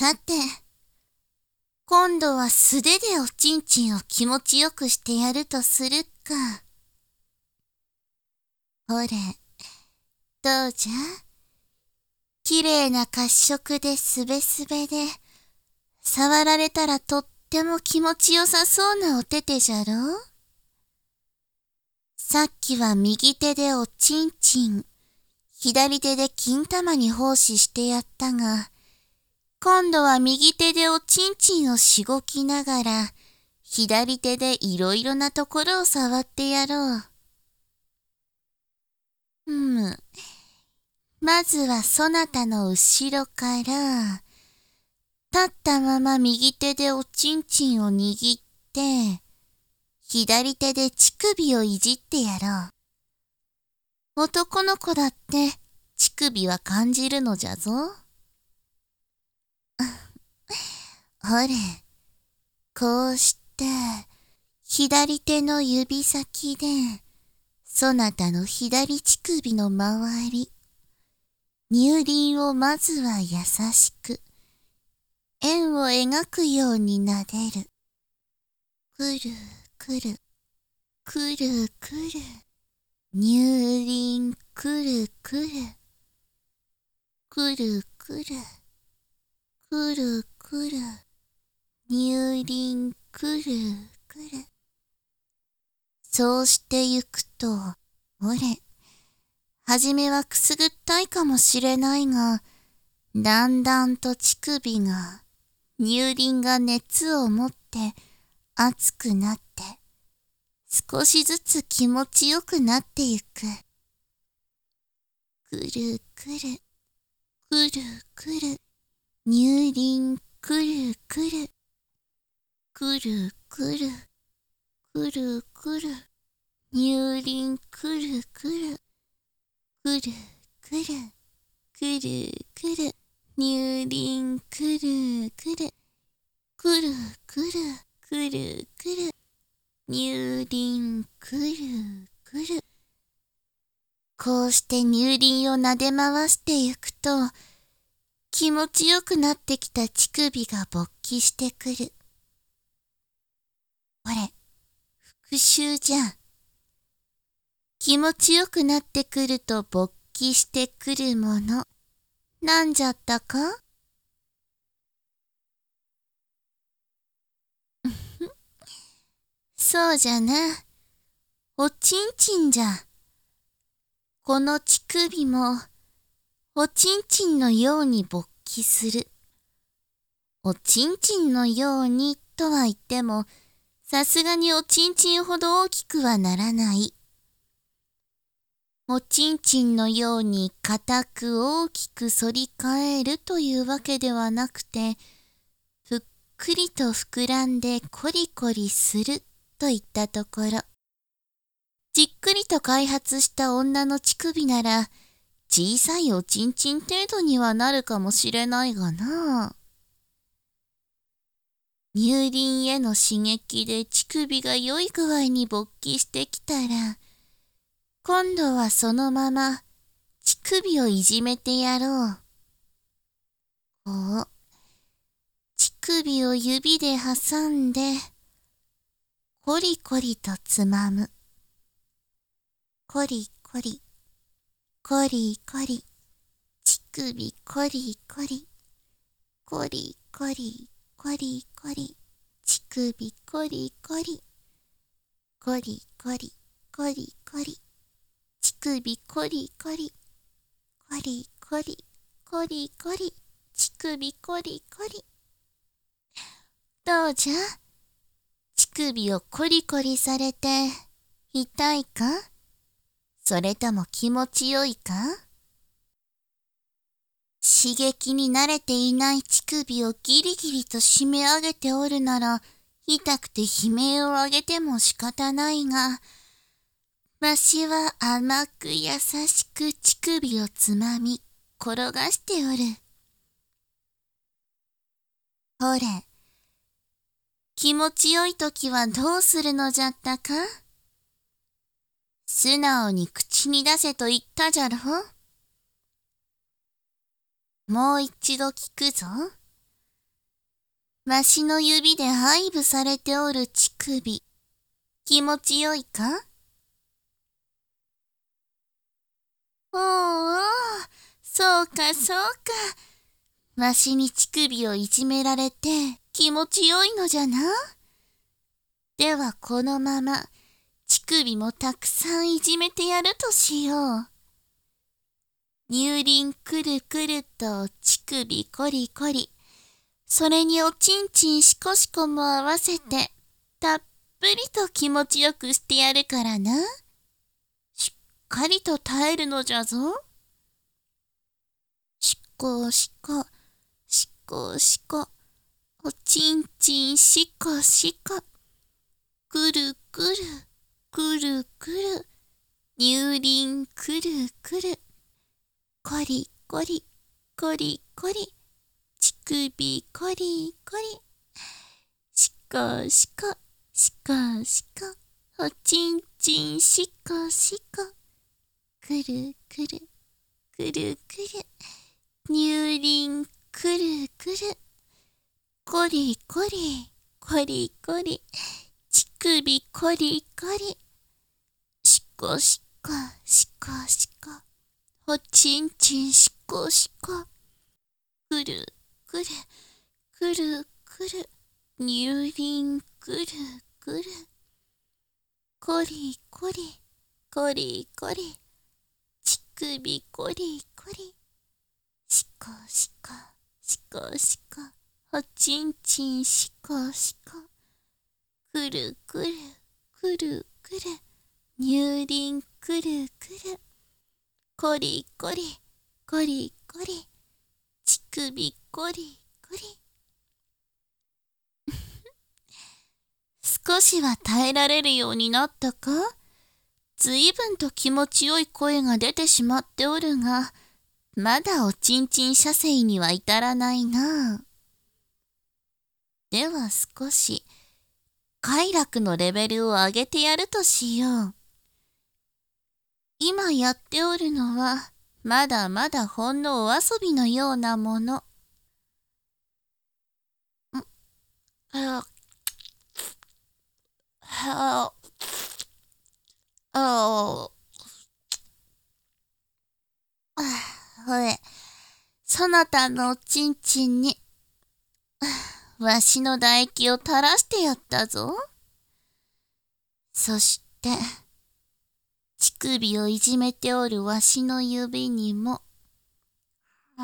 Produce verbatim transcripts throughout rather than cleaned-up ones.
さて、今度は素手でおちんちんを気持ちよくしてやるとするか。ほれ、どうじゃ？きれいな褐色ですべすべで、触られたらとっても気持ちよさそうなお手手じゃろう？さっきは右手でおちんちん、左手で金玉に奉仕してやったが、今度は右手でおちんちんをしごきながら、左手でいろいろなところを触ってやろう。うむ。まずはそなたの後ろから、立ったまま右手でおちんちんを握って、左手で乳首をいじってやろう。男の子だって乳首は感じるのじゃぞ。ほれ、こうして、左手の指先で、そなたの左乳首の周り、乳輪をまずは優しく、円を描くように撫でる。くるくる、くるくる、乳輪くるくる、くるくる、くるくる、乳輪くるくる。そうしてゆくと、ほれ、はじめはくすぐったいかもしれないが、だんだんと乳首が、乳輪が熱を持って熱くなって、少しずつ気持ちよくなってゆく。くるくる、くるくる、乳輪くるくる、くるくる、くるくる、乳輪くるくる、くるくる、くるくる、乳輪くるくる、くるくる、くるくる、乳輪くるくる。こうして乳輪を撫で回してゆくと、気持ちよくなってきた乳首が勃起してくる。ほれ、復習じゃん。気持ちよくなってくると勃起してくるもの、なんじゃったか？そうじゃな。おちんちんじゃ。この乳首も、おちんちんのように勃起する。おちんちんのようにとは言っても、さすがにおちんちんほど大きくはならない。おちんちんのように固く大きく反り返るというわけではなくて、ぷっくりと膨らんでコリコリするといったところ。じっくりと開発した女の乳首なら、小さいおちんちん程度にはなるかもしれないがな。乳輪への刺激で乳首が良い具合に勃起してきたら、今度はそのまま乳首をいじめてやろう。こう、乳首を指で挟んで、コリコリとつまむ。コリコリ、コリコリ、乳首コリコリ、コリコリ、コリコリ、乳首コリコリ、コリコリ、コリコリ、乳首コリコリ、コリコリ、コリコリ、乳首コリコリ。どうじゃ？乳首をコリコリされて痛いか？それとも気持ちよいか？刺激に慣れていない乳首をギリギリと締め上げておるなら、痛くて悲鳴を上げても仕方ないが、わしは甘く優しく乳首をつまみ、転がしておる。ほれ、気持ちよいときはどうするのじゃったか？素直に口に出せと言ったじゃろ。もう一度聞くぞ。 わしの指で配布されておる乳首、気持ちよいか？おうおう、そうかそうか。わしに乳首をいじめられて気持ちよいのじゃな。ではこのまま乳首もたくさんいじめてやるとしよう。乳輪くるくると乳首コリコリ、それにおちんちんしこしこも合わせてたっぷりと気持ちよくしてやるからな。しっかりと耐えるのじゃぞ。しこしこ、しこしこ、おちんちんしこしこ、くるくる、くるくる、乳輪くるくる、コリコリ、コリコリ、乳首コリコリ、しこしこ、しこしこ、おちんちんしこしこ、くるくる、くるくる、乳輪くるくる、コリコリ、コリコリ、乳首コリコリ、しこしこ、しこしこ、おちんちんしこしこ、くるくる、くるくる、乳輪くるくる、コリコリ、コリコリ、乳首コリコリ、しこしこ、しこしこ、おちんちんしこしこ、くるくる、くるくる、乳輪くるくる、コリコリ、コリコリ、乳首コリコリ。少しは耐えられるようになったか？ずいぶんと気持ちよい声が出てしまっておるが、まだおちんちん射精には至らないな。では少し快楽のレベルを上げてやるとしよう。今やっておるのはまだまだほんのお遊びのようなもの。んあああほれ、そなたのおちんちんにわしの唾液を垂らしてやったぞ。そして乳首をいじめておるわしの指にも、うん、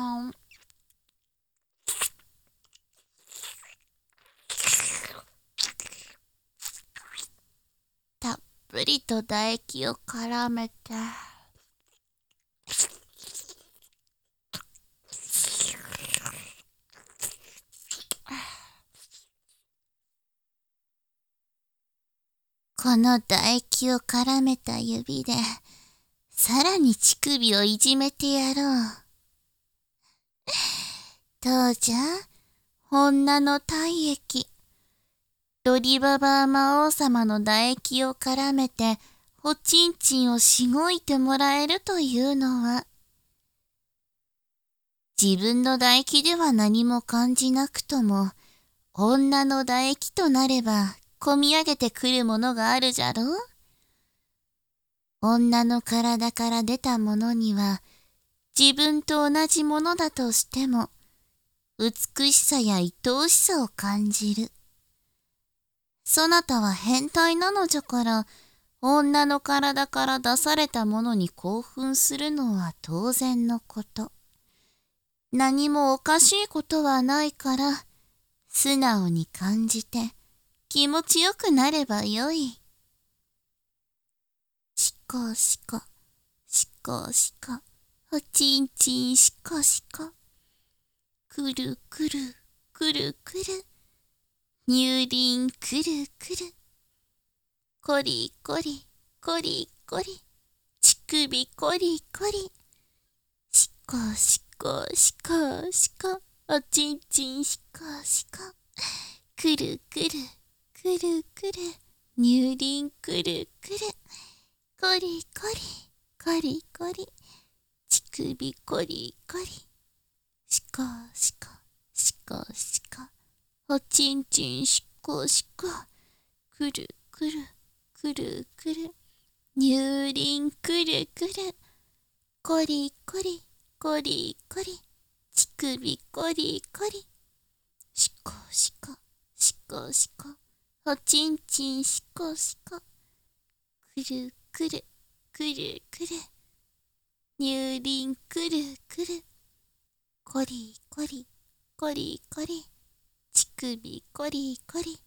たっぷりと唾液を絡めて、この唾液を絡めた指でさらに乳首をいじめてやろう。どうじゃ、女の体液、ロリババア魔王様の唾液を絡めておちんちんをしごいてもらえるというのは、自分の唾液では何も感じなくとも、女の唾液となればこみ上げてくるものがあるじゃろう。女の体から出たものには自分と同じものだとしても美しさや愛おしさを感じる。そなたは変態なのじゃから、女の体から出されたものに興奮するのは当然のこと。何もおかしいことはないから、素直に感じて気持ちよくなればよい。しこしこ、しこしこ、おちんちんしこしこ、くるくる、くるくる、乳輪くるくる、コリコリ、コリコリ、乳首コリコリ、しこしこしこしこ、おちんちんしこしこ、くるくる、くるくる、乳輪くるくる、コリコリ、コリコリ、乳首コリコリ、しこしこ、しこしこ、 おちんちんしこしこ。くるくる、くるくる。乳輪くるくる。こりこり、こりこり。乳首こりこり。しこしこ、しこしこ。おちんちんしこしこ。くるくる、くるくる。乳輪くるくる。こりこり、こりこり。乳首こりこり。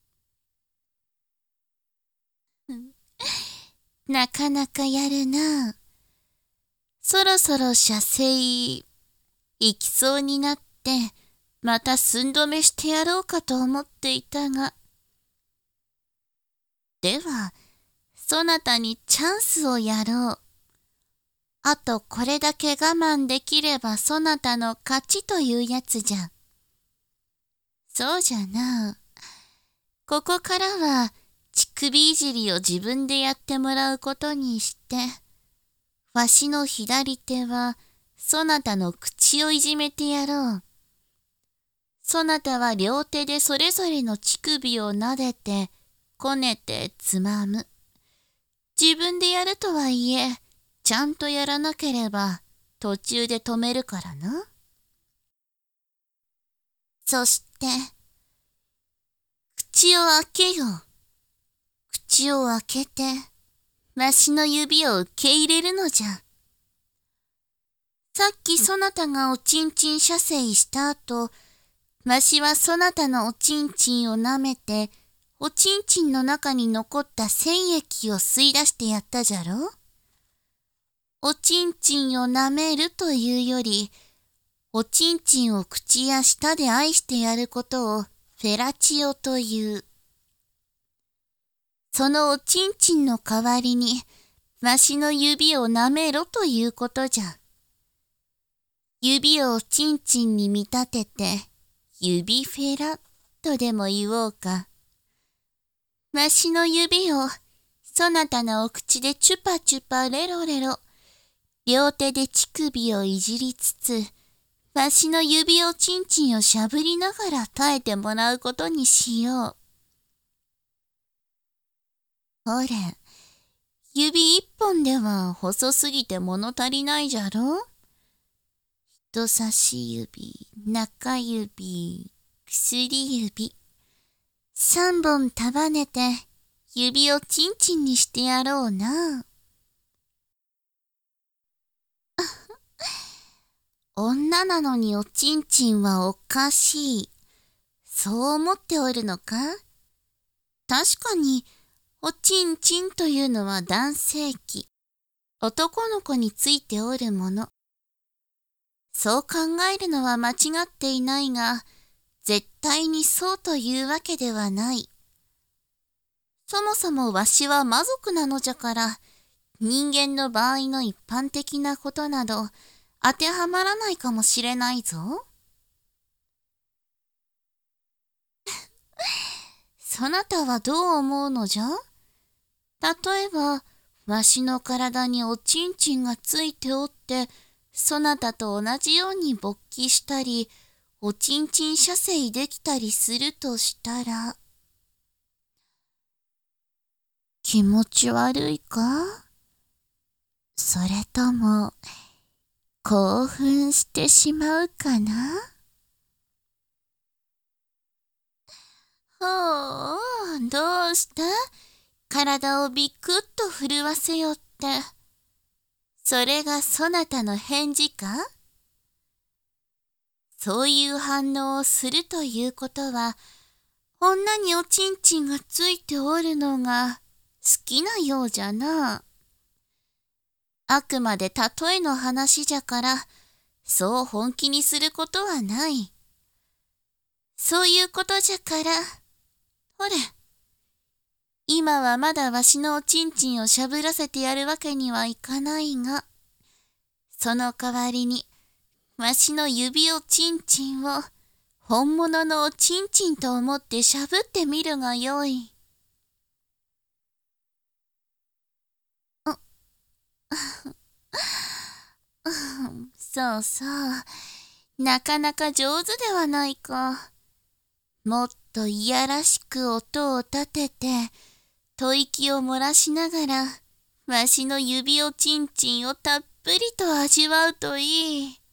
なかなかやるな。そろそろ射精、行きそうになって、また寸止めしてやろうかと思っていたが。では、そなたにチャンスをやろう。あとこれだけ我慢できればそなたの勝ちというやつじゃ。そうじゃな。ここからは乳首いじりを自分でやってもらうことにして、わしの左手はそなたの口をいじめてやろう。そなたは両手でそれぞれの乳首を撫でて、こねてつまむ。自分でやるとはいえ、ちゃんとやらなければ途中で止めるからな。そして、口を開けよ。口を開けて、わしの指を受け入れるのじゃ。さっきそなたがおちんちん射精した後、わしはそなたのおちんちんを舐めて、おちんちんの中に残った精液を吸い出してやったじゃろ。おちんちんを舐めるというより、おちんちんを口や舌で愛してやることをフェラチオという。そのおちんちんの代わりに、わしの指を舐めろということじゃ。指をおちんちんに見立てて、指フェラとでも言おうか。わしの指を、そなたのお口でチュパチュパレロレロ、両手で乳首をいじりつつ、わしの指おちんちんをしゃぶりながら耐えてもらうことにしよう。ほれ、指一本では細すぎて物足りないじゃろ。人差し指、中指、薬指、三本束ねて指をちんちんにしてやろうな。女なのにおちんちんはおかしい。そう思っておるのか？確かに、おちんちんというのは男性器、男の子についておるもの。そう考えるのは間違っていないが、絶対にそうというわけではない。そもそもわしは魔族なのじゃから、人間の場合の一般的なことなど、当てはまらないかもしれないぞ。そなたはどう思うのじゃ？例えば、わしの体におちんちんがついておって、そなたと同じように勃起したり、おちんちん射精できたりするとしたら、気持ち悪いか？それとも、興奮してしまうかな？ほう、どうした？体をビクッと震わせよって。それがそなたの返事か？そういう反応をするということは、女におちんちんがついておるのが好きなようじゃな。あくまで例えの話じゃから、そう本気にすることはない。そういうことじゃから、ほれ、今はまだわしのおちんちんをしゃぶらせてやるわけにはいかないが、その代わりに、わしの指おちんちんを本物のおちんちんと思ってしゃぶってみるがよい。そうそう、なかなか上手ではないか。 もっといやらしく音を立てて、吐息を漏らしながら、わしの指おちんちんをたっぷりと味わうといい。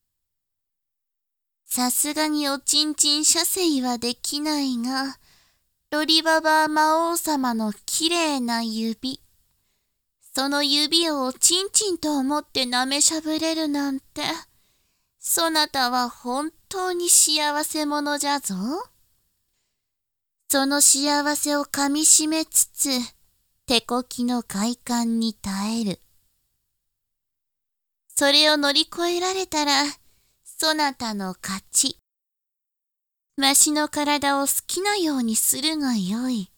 さすがにおちんちん射精はできないが、ロリババ魔王様のきれいな指、その指をおちんちんと思って舐めしゃぶれるなんて、そなたは本当に幸せ者じゃぞ。その幸せをかみしめつつ、手こきの快感に耐える。それを乗り越えられたら、そなたの勝ち。わしの体を好きなようにするがよい。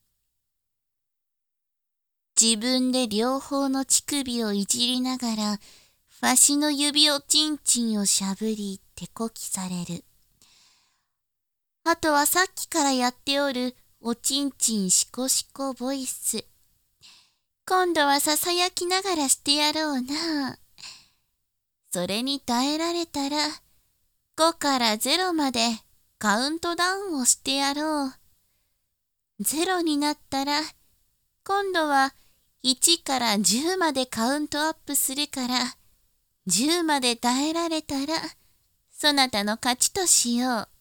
自分で両方の乳首をいじりながら、わしの指おちんちんをしゃぶり、手こきされる。あとはさっきからやっておる、おちんちんしこしこボイス。今度はささやきながらしてやろうな。それに耐えられたら、ごからゼロまでカウントダウンをしてやろう。ゼロになったら、今度はいちからじゅうまでカウントアップするから、じゅうまで耐えられたら、そなたの勝ちとしよう。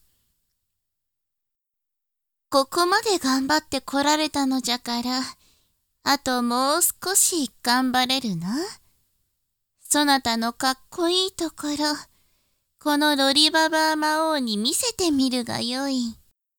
ここまで頑張って来られたのじゃから、あともう少し頑張れるな。そなたのかっこいいところ、このロリババ魔王に見せてみるがよい。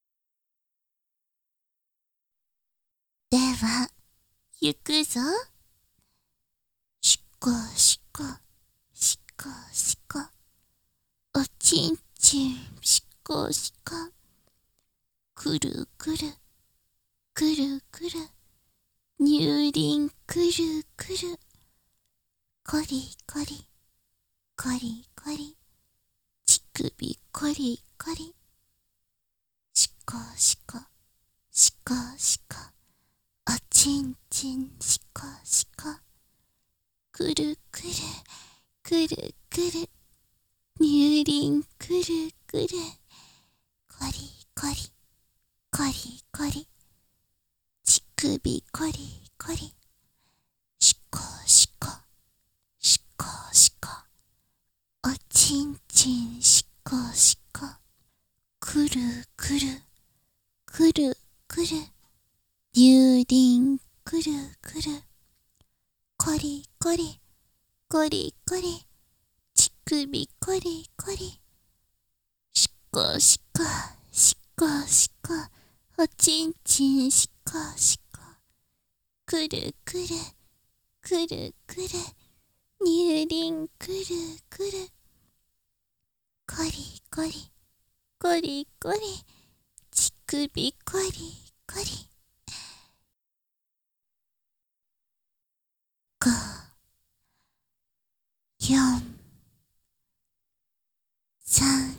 では、行くぞ。しこしこ、しこしこ、おちんちんしこしこ、くるくる、くるくる、乳輪くるくる、こりこり、こりこり、乳首こりこり、しこしこ、しこしこ、おちんちんしこしこ、くるくる、くるくる、乳輪くるくる、こりこり、こりこり、乳首こりこり、しこしこ、しこしこ、おちんちんしこしこ、くるくる、くるくる、乳輪くるくる、こりこり、こりこり、乳首こりこり、しこしこ、しこしこ、おちんちんしこしこ、くるくる、くるくる、乳輪くるくる、こりこり、こりこり、乳首こりこり。ご、よん、さん、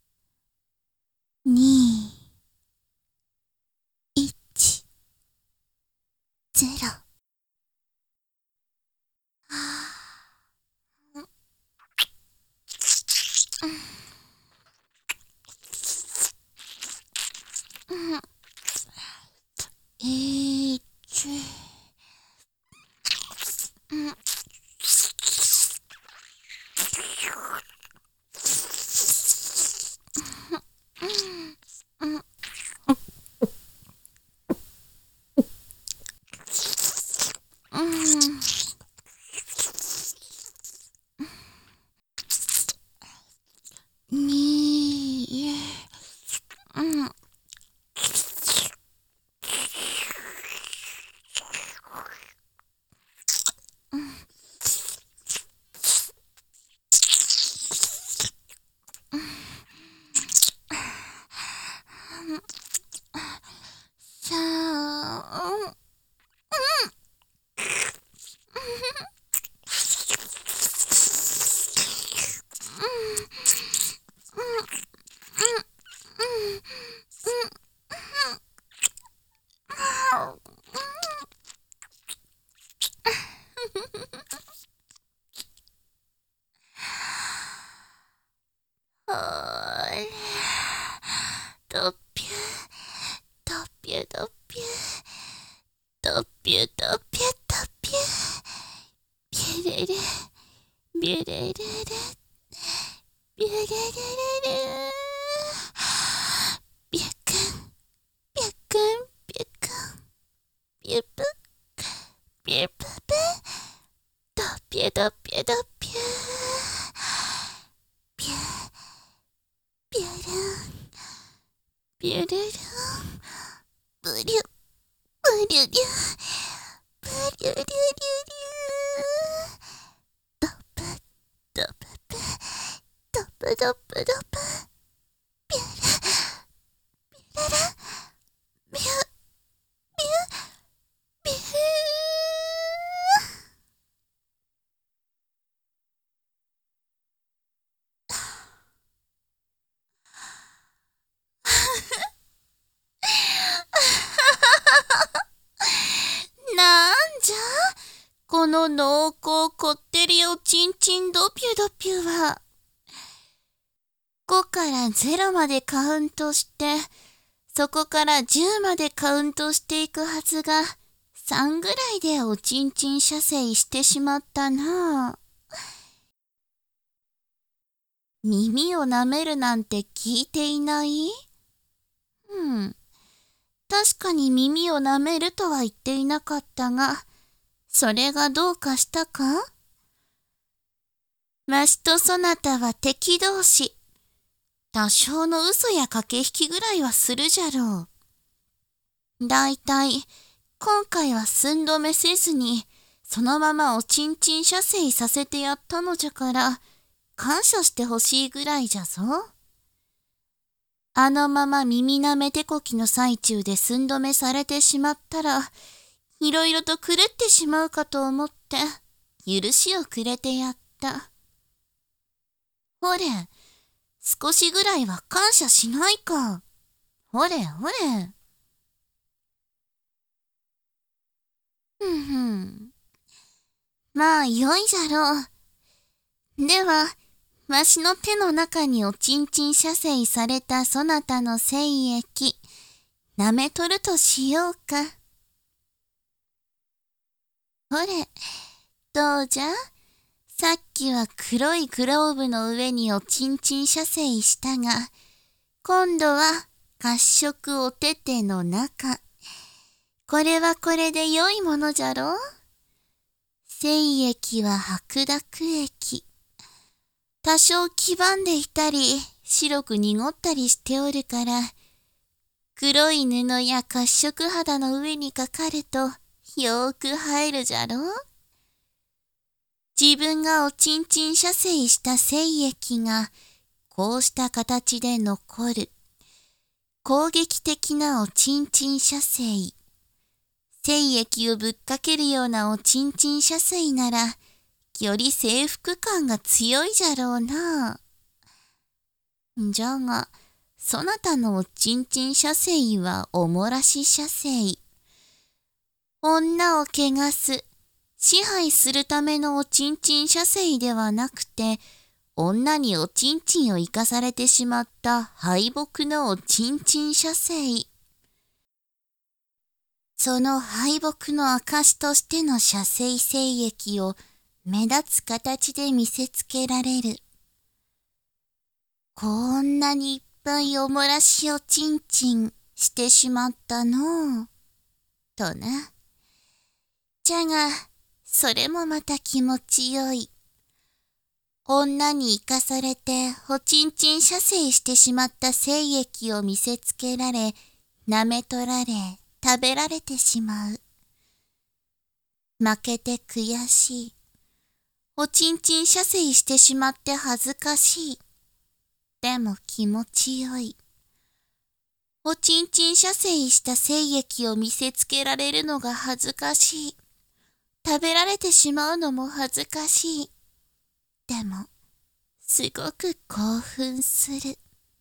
に、いち、ゼロ。えーち、うんに、うん。さあ、ほーれ、とっぴゅピュドピュドピュー。ピュー。ピュルン。ピュルルン。ブリュ。ブリュリュ。ブリュリュリュリュ。ドプドププ。ドプドプドプ。ピュル。ピュルルン。ビュ。ビュ。ビュー。なんじゃこの濃厚こってりおちんちんドピュドピュは。ごからゼロまでカウントして、そこからじゅうまでカウントしていくはずが、さんぐらいでおちんちん射精してしまったなあ。耳を舐めるなんて聞いていない？うん。確かに耳を舐めるとは言っていなかったが、それがどうかしたか？わしとそなたは敵同士。多少の嘘や駆け引きぐらいはするじゃろう。だいたい、今回は寸止めせずに、そのままおちんちん射精させてやったのじゃから、感謝してほしいぐらいじゃぞ。あのまま耳なめ手こきの最中で寸止めされてしまったら、いろいろと狂ってしまうかと思って、許しをくれてやった。ほれ、少しぐらいは感謝しないか。ほれほれ。ふんふん。まあ、よいじゃろう。では、わしの手の中におちんちん射精されたそなたの精液、舐めとるとしようか。ほれ、どうじゃ？さっきは黒いグローブの上におちんちん射精したが、今度は褐色お手手の中。これはこれで良いものじゃろう？精液は白濁液。多少黄ばんでいたり、白く濁ったりしておるから、黒い布や褐色肌の上にかかると、よーく入るじゃろう？自分がおちんちん射精した精液が、こうした形で残る。攻撃的なおちんちん射精。精液をぶっかけるようなおちんちん射精なら、より征服感が強いじゃろうな。じゃが、そなたのおちんちん射精はおもらし射精。女を汚す、支配するためのおちんちん射精ではなくて、女におちんちんを生かされてしまった敗北のおちんちん射精。その敗北の証としての射精精液を目立つ形で見せつけられる。こんなにいっぱいおもらしおちんちんしてしまったのう。とな。じゃが、それもまた気持ちよい。女に生かされておちんちん射精してしまった精液を見せつけられ、舐め取られ、食べられてしまう。負けて悔しい。おちんちん射精してしまって恥ずかしい。でも気持ちよい。おちんちん射精した精液を見せつけられるのが恥ずかしい。食べられてしまうのも恥ずかしい。でも、すごく興奮する。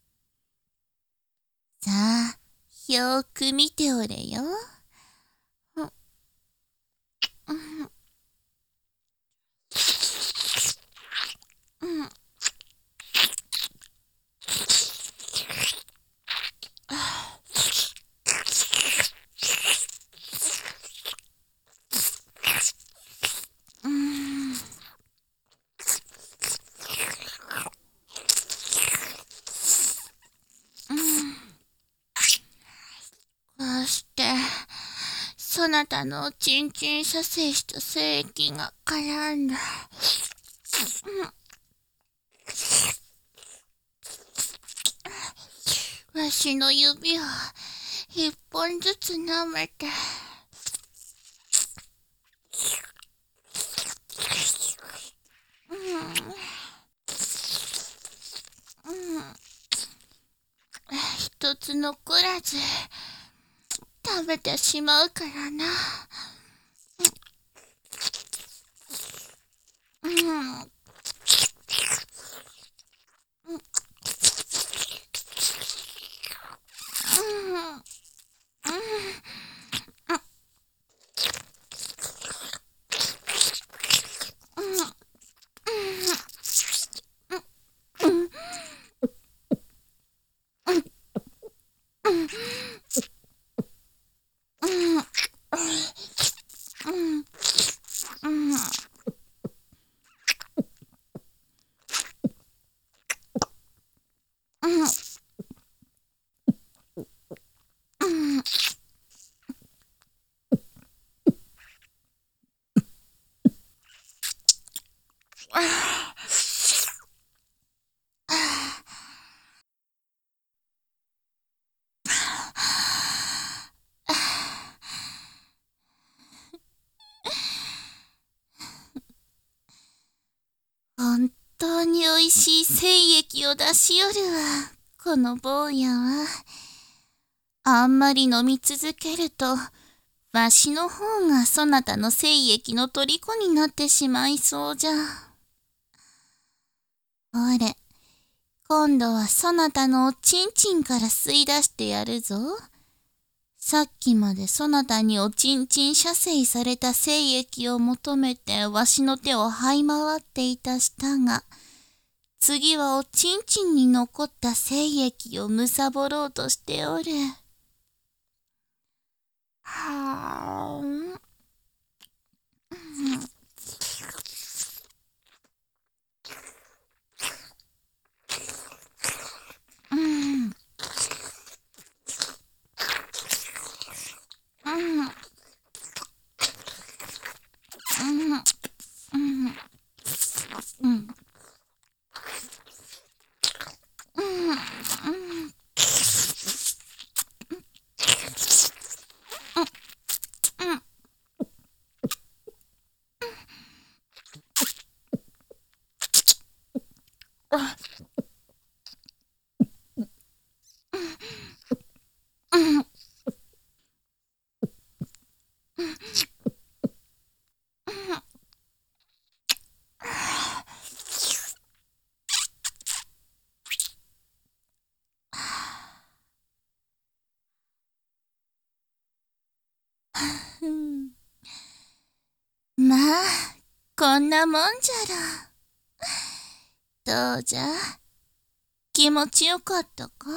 さあ、よーく見ておれよ。うん。うん。うん。こうして、そなたのおちんちん射精した精液が絡んだわしの指を一本ずつ舐めて。一つ残らず食べてしまうからな。うん。本当においしい精液を出しよるわ、この坊やは。あんまり飲み続けると、わしの方がそなたの精液の虜になってしまいそうじゃ。ほれ、今度はそなたのおちんちんから吸い出してやるぞ。さっきまでそなたにおちんちん射精された精液を求めてわしの手を這い回っていたしたが、次はおちんちんに残った精液をむさぼろうとしておる。はーん。うん。うん。まあ、こんなもんじゃろ。どうじゃ、気持ちよかったか？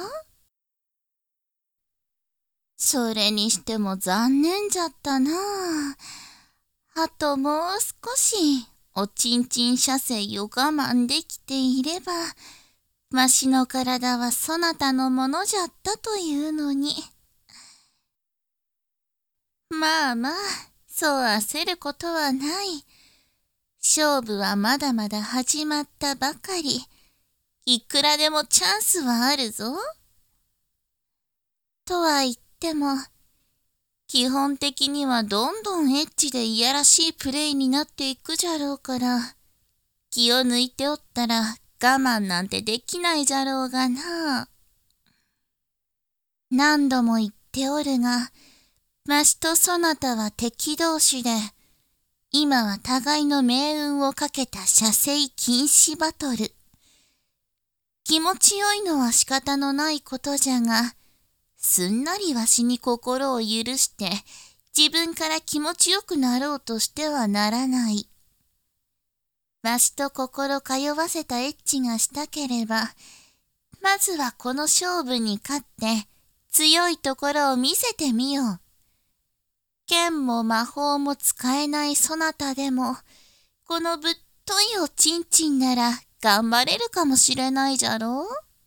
それにしても残念じゃったな。あともう少しおちんちん射精を我慢できていれば、わしの体はそなたのものじゃったというのに。まあまあ、そう焦ることはない。勝負はまだまだ始まったばかり。いくらでもチャンスはあるぞ。とは言っても、基本的にはどんどんエッチでいやらしいプレイになっていくじゃろうから、気を抜いておったら我慢なんてできないじゃろうがな。何度も言っておるが、わしとそなたは敵同士で、今は互いの命運をかけた射精禁止バトル。気持ちよいのは仕方のないことじゃが、すんなりわしに心を許して自分から気持ちよくなろうとしてはならない。わしと心通わせたエッチがしたければ、まずはこの勝負に勝って強いところを見せてみよう。剣も魔法も使えないそなたでも、このぶっといおちんちんなら頑張れるかもしれないじゃろう。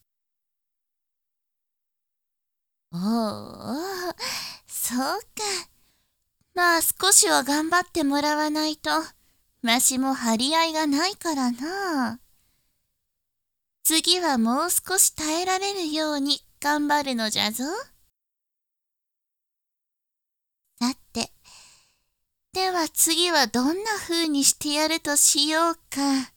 おお、そうか。まあ少しは頑張ってもらわないと、 わしも張り合いがないからな。次はもう少し耐えられるように頑張るのじゃぞ。さて、では次はどんな風にしてやるとしようか。